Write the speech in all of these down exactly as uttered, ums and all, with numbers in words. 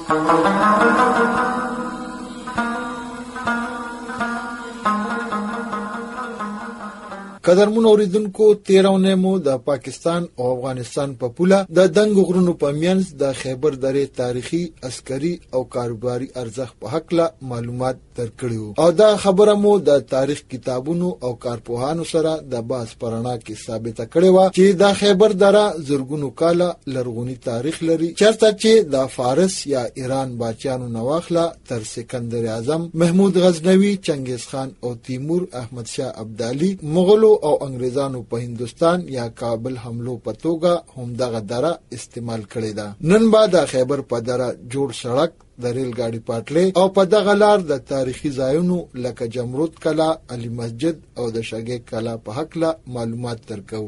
قدرمن اوریدونکو تیرونه مو د پاکستان او افغانستان په پوله د دنګ غرونو په منځ د خیبر درې تاریخي عسکري او کاروباري ارزښت په حق له معلومات درکړیو او دا خبره مو د تاریخ کتابونو او کارپوهانو سره د باس پرانا کې ثابته کړې و چې د خیبر دره زرګونو کاله لرغونی تاریخ لري، چرته چې د فارس یا ایران بچیانو نواخله تر سکندر اعظم، محمود غزنوي، چنگیز خان او تیمور احمد شاه ابدالي مغولو او انګریزانو په هندستان یا کابل حملو په توګه هم دغه دره استعمال کړې ده. نن به د خیبر په دره جوړ سړک، د ریل ګاډي پټلۍ او په دغه لار د تاریخي ځایونو لکه جمرود کلا، علي مسجد او د شګې کلا په حق له معلومات درکو.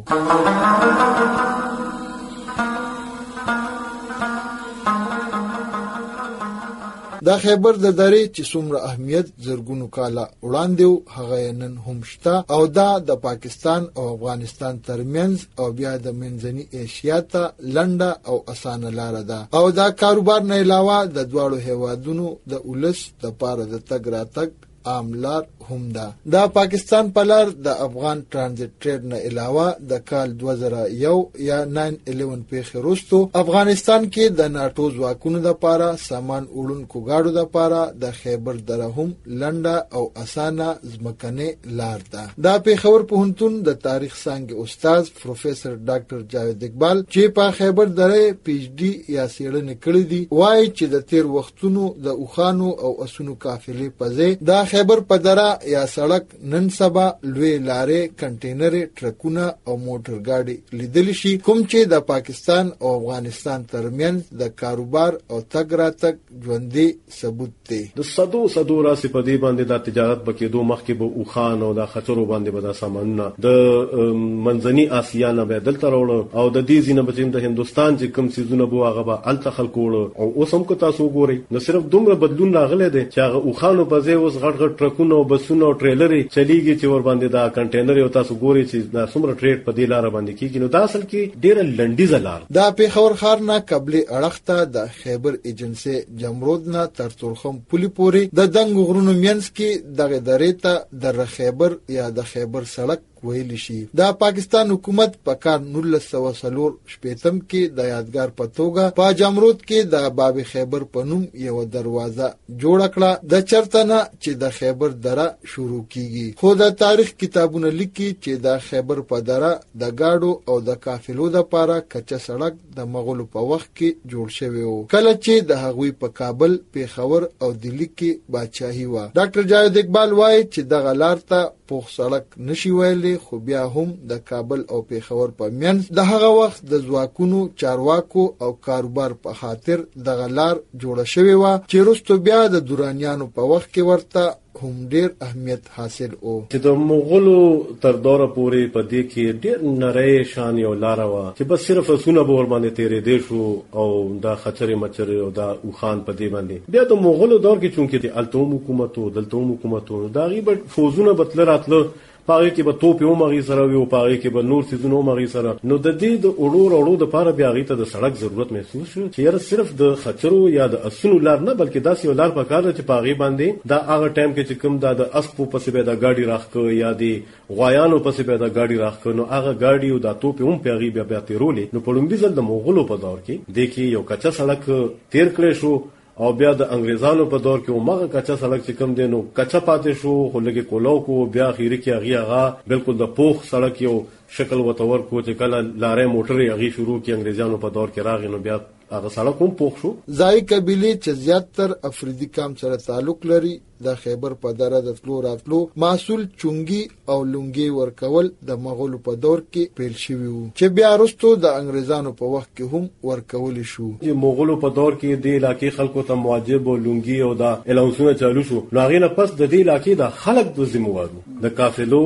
دا خیبر د درې چې څومره اهمیت زرګونو کاله وړاندې هغه نن هم شته او دا د پاکستان او افغانستان ترمنځ او بیا د منځني ایشیا ته لنډه او اسانه لار ده او دا کاروبار نه علاوه د دواړو هیوادونو د اولس د پاره د تګ راتګ عام لار هم ده. دا پاکستان په لار د افغان ترانزیت ټریډ نه علاوه د کال دوه زره یو یا ناین الیون پیښې وروسته افغانستان کې د ناټو ځواکونو لپاره سامان وړونکو گاډو لپاره د خیبر دره هم لنډه او اسانه ځمکنۍ لار ده. دا پیښور پوهنتون د تاریخ څانګې استاد پروفیسور ډاکټر جاوید اقبال چې په خیبر دره پی ایچ ډي یا څېړنې کړې دي وایي چې د تیر وختونو د اوښانو او اسونو قافلې په ځای دا خیبر په دره یا سړک نن سبا لوی لارې، کنټینرې، ټرکونه او موټر ګاډي لیدل شي، کوم چې د پاکستان او افغانستان ترمنځ د کاروبار او تګ راتګ ژوندۍ ثبوت دی. د صدو صدو راسي په دې باندې د تجارت بکې دوه مخکې به اوخان او د خطرو باندې به د سامانونه د منځني آسیا نه به دلته راوړل او د دې ځینه بچیم د هندستان چې کوم سيزونه بو هغه به الته خلک وړو او اوس هم کو تاسو ګورئ نو صرف دومره بدلون راغلی دی چې هغه اوخانو په ځای اوس غټ غټ ټرکونه او بسونه او ټریلرې چلیږي چې ور باندې دا کنټینر او تاسو ګورئ چې دا څومره ټریډ په دې لار باندې کیږي. نو دا اصل کې ډیره لنډیزه لار دا پیښور ښار نه قبلي اړخ ته د خیبر ایجنسي جمرود نه تر تورخم پولي پورې د دنګ غرونو منځ کې دغه درې ته د خیبر یا د خیبر سړک ویل شي. دا پاکستان حکومت په کال نولس سوه څلور شپېتم کې د یادګار په توګه په جمرود کې د باب خیبر په نوم یو دروازه جوړ کړه د چرته نه چې د خیبر دره شروع کیږي. خو د تاریخ کتابونه لیکي چې د خیبر په دره د گاډو او د قافلو لپاره کچه سړک د مغولو په وخت کې جوړ شوی و، کله چې د هغوی په کابل، پیښور او دلی کې بادشاهي و. ډاکټر جاوید اقبال وایي چې دغه لار ته پوخ سړک نشي ویلی، خو بیا هم د کابل او پیښور په منځ د هغه وخت د ځواکونو، چارواکو او کاروبار په خاطر دغه لار جوړه شوې وه چې وروسته بیا د دورانیانو په وخت کې ورته هم ډیر اهمیت حاصل او چې د مغولو تر دوره پورې په دې کې ډیر نری شان یو لار و چې بس صرف اسونه به ور باندې تیرې دې شو او دا خچرې مچرې او دا اوخان په دې باندې. بیا د مغولو دور کې چونکې د التوم حکومت او دلتوم حکومت دا غي به فوزونه بتل راتله، پاره کې به توپ یو مغي سره وي او پاره کې به نور سيزونو مغي سره. نو د دې د اورو اورو د پاره بیا غي ته د سړک ضرورت محسوس شو چې یاره صرف د خچرو یا د اسونو لار نه بلکې داسې یو لار پکاره چې پاغي باندې دا هغه ټایم کې چې کوم دا د اسپو پسې به دا گاډي راخکو یا د غوایانو پسې به دا گاډي راخکو نو هغه گاډي او دا توپ هم پیغي بیا بیا تیرولې. نو په لومړي ځل د مغولو په دور کې د کې یو کچا سړک تیر کړی شو او بیا د انګريزانو په دور کې عمره کچا سړک چې کم دینو کچا پاتې شو، خو لګي کولو کو بیا اخیری کې هغه هغه بالکل د پوخ سړک یو شکل وتور کو چې کله لارې موټرې هغه شروع کې انګريزانو په دور کې راغی نو بیا هغه سړک هم پوخ شو. ځای قبيله چې زیاتر افریدي قام سره تعلق لري د خیبر په دره د تلو راتلو محصول چونګي او لونګي ورکول د مغولو په دور کې پیل شوی وو چې بیا وروسته د انګريزانو په وخت کې هم ورکول شو. چې مغولو په دور کې د علاقې خلکو ته مواجب او لونګي او دا الاونسونه چالو شو. نو هغه نه پس د دې علاقې د خلک د ذمہوارو د قافلو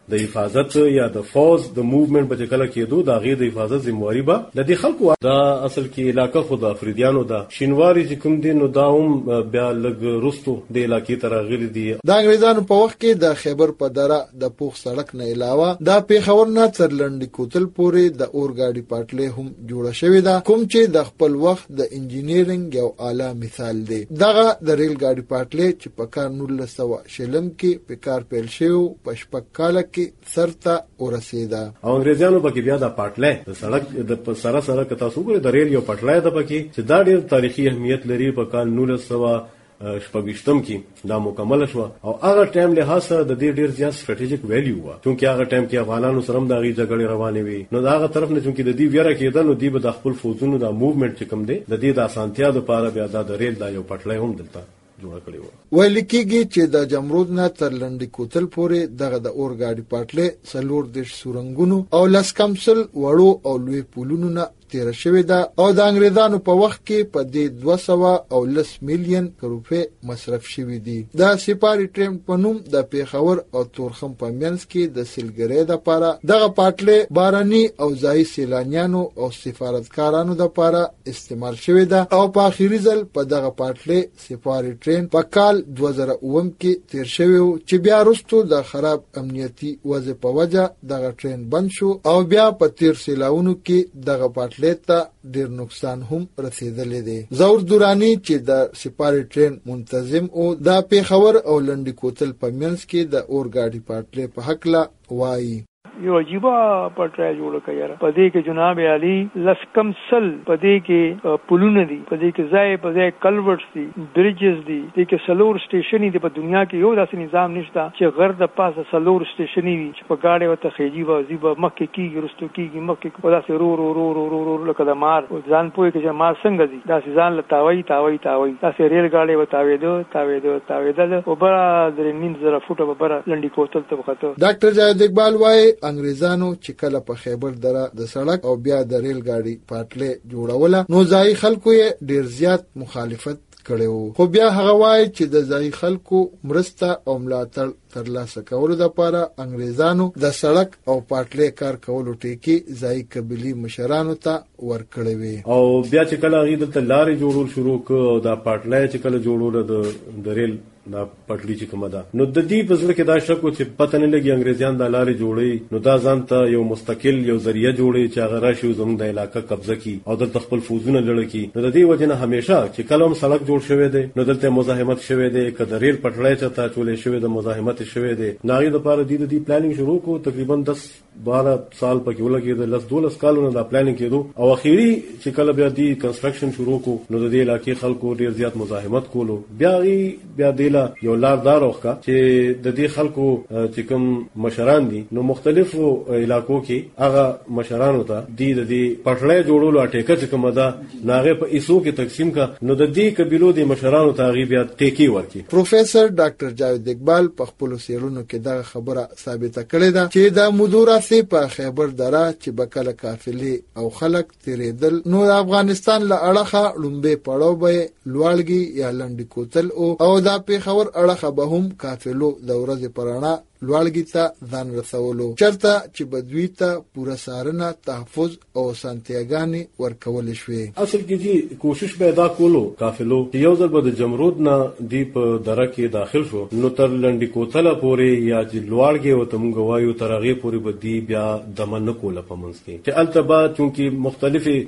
د حفاظت یا د فوز د موومېنټ په کله کېدو د غي د حفاظت ذمہواری به د دې خلکو دا اصل کې علاقہ خو د افریدیانو دا شینواری چې کوم دي نو دا هم بیا لګ رستو د علاقې تر غلي دي. د انګریزانو په وخت کې د خیبر په دره د پوخ سړک نه علاوه د پیښور نه تر لنډی کوتل پورې د اورګاډي پټلۍ هم جوړه شوې ده، کوم چې د خپل وخت د انجینیرینګ یو اعلی مثال دی. دغه د ریل ګاډي پټلۍ چې په کال نولس سوه شلم کې په کار پیل شو په شپږ کال کې سرته ورسېده. او انګریزانو پکې بیا د پټلۍ د سړک د سره سره که تاسو ګورئ د ریل یو پټلۍ ده پکې چې دا ډېر تاریخي اهمیت لري. په کال نولس سوه شپږشتم کې دا مکمل شو او هغه ټایم له حساب د دې ډیر زیات سټریټیجیک ویلیو و، چونکه هغه ټایم کې افغانانو سره د غي جګړې روانې وي. نو دا هغه طرف نه چونکه د دې ویره کېدل نو دی به د خپل فوجونو د موومېنټ چې کوم دی د دې د اسانتیا لپاره بیا د ریل دا یو پټلۍ هم دلته جوړ کړی و. ویل کېږي چې د جمرود نه تر لنډی کوتل پورې دغه د اورګاډي پټلۍ څلور دېرش سورنګونو او لس کمسل وړو او لوی پولونو نه تیر شوې ده او د انګریزانو په وخت کې په دې دوه سوه او لس میلیون روپۍ مصرف شوي دي. د سپاري ټرین په نوم د پیښور او تورخم په منځ کې د سیلګرۍ دپاره دغه پټلۍ باراني او ځایي سیلانیانو او سفارتکارانو دپاره استعمال شوې ده او په آخري ځل په دغه پټلۍ سپاري ټرین په کال دوه زره اووم کې تیر شوی و چې بیا وروسته د خراب امنیتي وضع په وجه دغه ټرین بند شو او بیا په تیر سیلاونو کې دغه پټلۍ ته ډیر نقصان هم رسیدلی دی. زور دورانی چې د سپاري ټرین منتظم او د پیښور او لنډی کوتل په منځ کې د اورګاډي پټلۍ په حقله وایي. یو عجیبه پټلۍ جوړه کړه. په دې کې جناب علي لسکم سل په دې کې پلونه دي، په دې کې ځای په ځای کلورټس دي، بریجز دي، دې کې سلور سټیشن دي. په دنیا کې یو داسې نظام نشته چې غر د پاسه سلور سټیشن وي چې په گاډي وته خېجی وځي به مکه کېږي رستو کېږي مکه په داسې رو رو رو رو رو رو لکه د مار ځان پوي کې چې مار څنګه دي داسې ځان لتاوي تاوي تاوي داسې ریل گاډي وتاوي دو تاوي دو تاوي دل او بر درې نیم زره فوټه بر لنډي کوتل ته وخته. ډاکټر جاوید اقبال وايي انګریزانو چې کله په خیبر دره د سړک او بیا د ریل ګاډي پټلۍ جوړوله نو ځای خلکو یې ډیر زیات مخالفت کړو، خو بیا هغه وایي چې د ځای خلکو مرسته او ملاتړ ترلاسه کولو لپاره انګریزانو د سړک او پټلۍ کار کولو ټیکي ځای قبيلي مشرانو ته ورکړې وي. او بیا چې کله هغه دلته لارې جوړول شروع کړ او د پټلۍ چې کله جوړول د ریل دا پټلی چې کومه ده نو د دې په ځل کې دا شک و چې پته نه لګي انګریزیان د لارې جوړي نو دا ځان ته یو مستقل یو ذریعہ جوړي چې هغه راشي زموږ د علاقې قبضه کی او د خپل فوجونه لړ کی. نو د دې وجه نه همیشه چې کله هم سړک جوړ شوی دی نو دلته مزاحمت شوی دی، کله ریل پټلۍ چته چولې شوی د مزاحمت شوی دی. ناغي د پاره د دې پلانینګ شروع کو تقریبا دس بارہ سال پکې ولګي د دولس کالونو دا پلانینګ کېدو او اخیری چې کله بیا دی کنستراکشن شروع کو نو د دې علاقې خلکو ډیر زیات مزاحمت کولو. بیا بیا دیلا یو لار داروخه چې د دې خلکو چې کوم مشران دي نو مختلفو علاقو کې هغه مشرانو ته د دې پټلۍ جوړولو اټیکه چې کومه ده ناغه په ایسو کې تقسیم کا نو د دې قبيلو د مشرانو ته غي بیا ټیکی ورکي. پروفیسور ډاکټر جاوید اقبال په خپل سیرونو کې دا خبره ثابته کړې ده چې د مدوراسي په خیبر دره چې بکله قافلې او خلک تیرېدل نو د افغانستان له اړخه لومبه پړاو به لوړګي یا لنډی کوتل او دا پیښور اړخه به هم قافلو د ورځې پرانا لوړګي ته ځان رسولو چرته چې بدوی ته پوره سارنه تحفظ او سانتیاګانی ورکول شوې. اصل کې جی کوشش پیدا کولو قافلو یو ځل به د جمرود نه دی په دره کې داخل شو نو تر لنډی کوتل پورې یا چې لوړګي او تمغه وایو ترغه پورې به دی بیا دمن کوله پمنس کې چې التبا چونکی مختلفي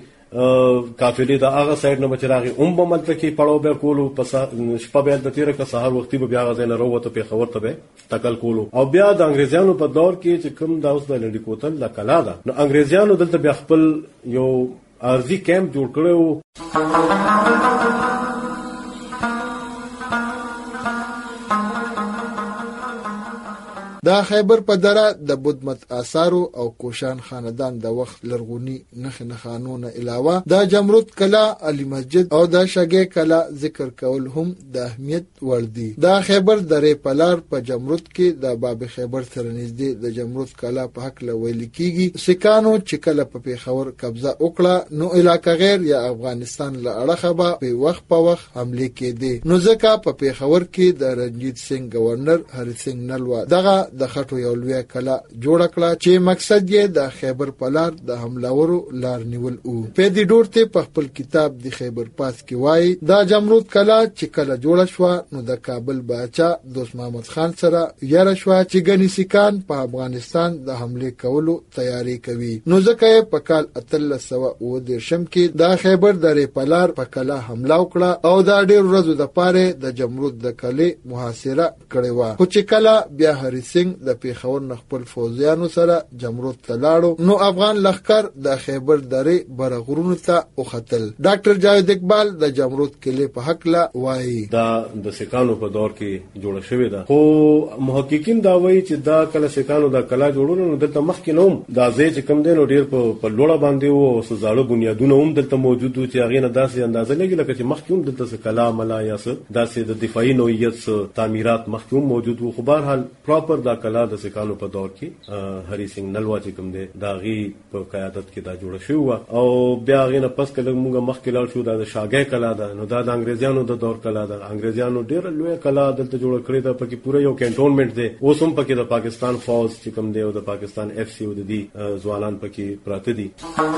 قافلې د هغه سایډ نه بچراغي اوم به ملته کې پړاو به کولو پس شپه به د تیر کا سحر وختي به بیا غزنه وروته په خبر ته به تکل کولو او بیا د انګريزانو په دور کې چې کوم دا اوس د لنډي کوتل لا کلا ده نو انګريزانو دلته بیا خپل یو ارزي کیمپ جوړ کړو. دا خیبر په دره د بودمت آثارو او کوشان خاندان د وخت لرغونی نخ نخانونه علاوه د جمرود کلا، علی مسجد او د شګې کلا ذکر کول هم د اهمیت وړ دي. دا خیبر درې پلار په جمرود کې د باب خیبر سره نږدې د جمرود کلا په حق لویل کیږي. سکانو چې کله په پیښور قبضه وکړه نو علاقه غیر یا افغانستان له اړخه به په وخت په وخت حمله کېدې نو ځکه په پیښور کې د رنجیت سنگ گورنر هری سنگ نلوا دغه د خټو یو لوی کلا جوړ کړه چې مقصد یې د خیبر پلار د حملورو لار نیول او پیدي ډورته په خپل کتاب د خیبر پاس کې وایي دا جمرود کلا چې کله جوړ شو نو د کابل باچا دوست محمد خان سره یاره شو چې ګنی سکان په افغانستان د حمله کولو تیاری کوي نو ځکه په کال اتلس سوه اوه دیرشم کې د خیبر درې پلار په کلا حمله وکړه او دا ډېر ورځې د پاره د جمرود د کلې محاصره کړې و خو چې کله بیا هری سنگ د پیښور نخپل فوجیانو سره جمرود ته لاړو نو افغان لښکر د خیبر درې برغرونو ته وختل ډاکټر جاوید اقبال د جمرود کلې په حق لا وایي دا د سکانو په دور کې جوړ شوی دا خو محققین دا وایي چې دا کله سکانو دا کلا جوړول نو دلته مخکې نوم دا ځای چې کم دی نو ډېر په لوړه باندې وو او زاړه بنیادونه هم دلته موجود وو چې هغه نه داسې اندازه لګي لکه چې مخکې هم دلته کلا ملا یا څه داسې د دفاعي نوعیت تعمیرات مخکې هم موجود وو خو بهرحال پراپر دا کلا د سکانو په دور کې هری سنگ نلوا چې کوم دی دا غي په قیادت کې دا جوړ شو او بیا غي نه پس کله موږ مخکې لاړ شو دا د شاګې کلا ده نو دا د انګريزانو د دور کلا ده انګريزانو ډېر لوی کلا دلته جوړ کړې ده پکې پوره یو کینټونمنت دی اوس هم پکې د پاکستان فوج چې کوم دی او د پاکستان اف سی او د دي ځوانان پکې پراته دي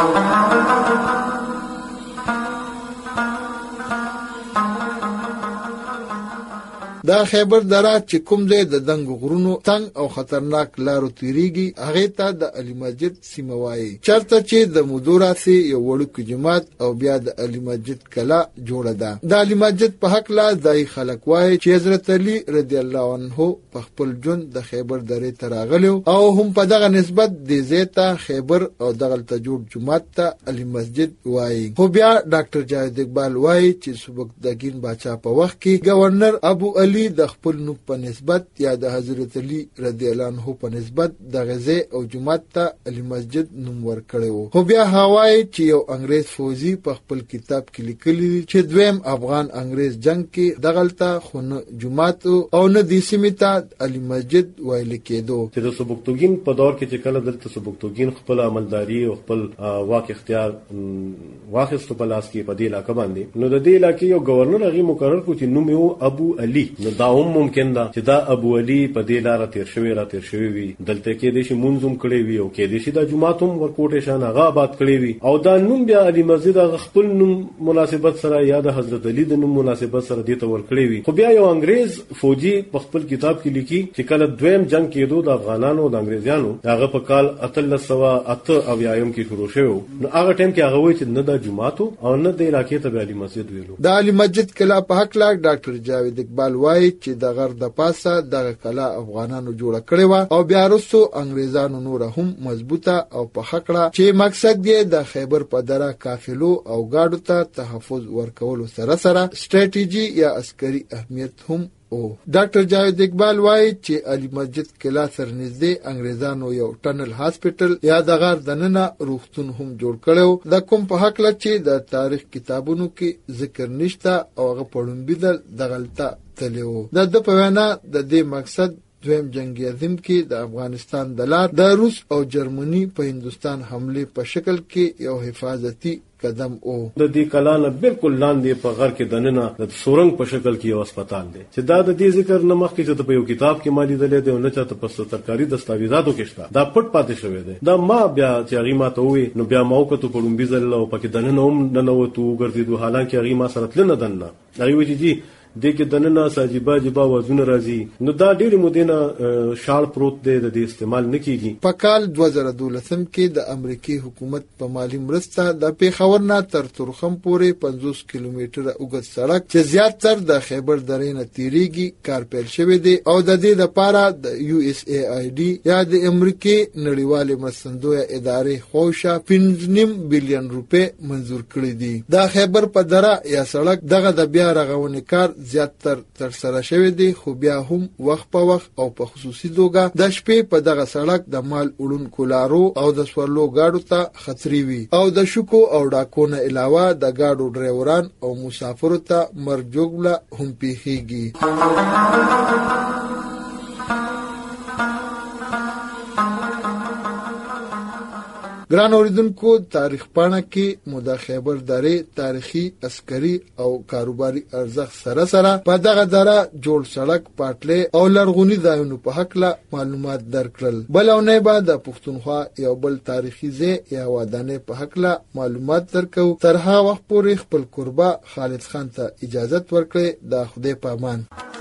دا خیبر دره چې کوم ځای د دنګ غرونو تنگ او خطرناک لارو تیریږي هغه ته د علي مسجد سیمه وایي چرته چې د مدوراسي یو وړوکی جماعت او بیا د علي مسجد کلا جوړه ده د علي مسجد په حق لا دای خلک وایي چې حضرت علي رضی الله عنه په خپل ژوند د خیبر درې ته راغلی او هم په دغه نسبت د زیته خیبر او دغه ته جوړ جماعت ته علي مسجد وایي خو بیا ډاکټر جاوید اقبال وایي چې سبکتګین باچا په وخت کې گورنر ابو علي د خپل نوم په نسبت یا د حضرت علي رضی الله عنه په نسبت د غزه او جماعت ته علي مسجد نوم ورکړی وو خو بیا هوای چې یو انګريز فوجي په خپل کتاب کې لیکلی چې دویم افغان انګريز جنگ کې دغلطه خونه جماعت او نه د سیمه علي مسجد ویل کېدو چې د سبکتګین په دور کې چې کله دلته سبکتګین خپل عملداري او خپل واک اختیار واخیستو په لاس کې په دې علاقې باندې نو د دې علاقې یو گورنر هغه مقرر کړ چې نوم یې ابو علي نو دا هم ممکن ده چې دا ابو علي په دې لار تیر شوی را تیر شوی وي دلته کې د شي منظم کړي وي او کې د شي د جمعه هم ورکوټه شان هغه آباد کړي وي او دا نوم بیا علي مسجد خپل نوم مناسبت سره یا د حضرت علي د نوم مناسبت سره دې ته ورکړي وي خو بیا یو انګريز فوجي په خپل کتاب کې لیکي چې کله دویم جنگ کېدو د افغانانو او د انګريزانو هغه په کال اتلس سوه اته اویایم کې شروع شو نو هغه ټیم کې هغه وایي چې نه د جمعه او نه د علاقې ته علي مسجد ویلو د علي مسجد کلا په حق لا ډاکټر جاوید اقبال وایي چې د غر د پاسه د کلا افغانانو جوړ کړي و او بیا وروسته انګريزانو نور هم مضبوطه او په خکړه چې مقصد یې د خیبر په دره قافلو او گاډو ته تحفظ ورکولو سره سره ستراتیژي یا عسکري اهمیت هم او ډاکټر جاوید اقبال وایي چې علي مسجد کلا سر نږدې انګريزانو یو ټنل هاسپټل یا د غار دننه روغتون هم جوړ کړو د کوم په حق لا چې د تاریخ کتابونو کې ذکر نشته او هغه پړونبیدل د غلطه تلو د د په وینا د دې مقصد دویم جنگ عظیم کې د افغانستان د لار د روس او جرمني په هندستان حمله په شکل کې یو حفاظتي قدم او د دې کلا نه بالکل لاندې په غر کې دننه د سورنګ په شکل کې یو هسپتال دی چې دا د دې ذکر نه مخکې چې په یو کتاب کې مالي دلې دی او نه چاته په سرکاري دستاویزاتو کې شته دا پټ پاتې شوی دی دا ما بیا چې هغه ما ته وې نو بیا ما وکړو په لومبي ځل او پکې دننه هم ننوتو ګرځېدو حالانکه هغه ما سره تل نه دننه هغه وی چې د کې دننه ساجيبا جبا وزونه راځي نو دا ډېری مودینه شاړ پروت دی د دې استعمال نکېږي په کال دوه زره دولسم کې د امریکای حکومت په مالی مرسته د پیښور نه تر تورخم پورې پنځوس کیلومتره اوږد سړک چې زیات تر د خیبر درې نه تیریږي کار پیل شوی دی او د دې لپاره د یو اس ای آی ډي یا د امریکای نړیوالې مرستندویه ادارې خوښه پنځه نیم بلین روپۍ منزور کړې دي د خیبر په دره یا سړک دغه د بیا رغونې کار زیات تر تر سره شوی دی خو بیا هم وخت په وخت او په خصوصي توګه د شپې په دغه سړک د مال وړونکو لارو او د سورلو گاډو ته خطرې وي او د شکو او ډاکو نه علاوه د گاډو ډرایوران او مسافرو ته مرګ جوړه هم پیښیږي ګران اوریدونکو، تاریخ پاڼه کې مو د خیبر درې تاریخي، عسکري او کاروباري ارزښت سره سره په دغه دره جوړ سړک، پټلۍ او لرغوني ځایونو په هکله معلومات درکړل. بل اونۍ به د پښتونخوا یو بل تاریخي ځای یا ودانۍ په هکله معلومات درکو. تر هغه وخت پورې خپل کوربه خالد خان ته اجازه ورکړئ. د خدای په امان.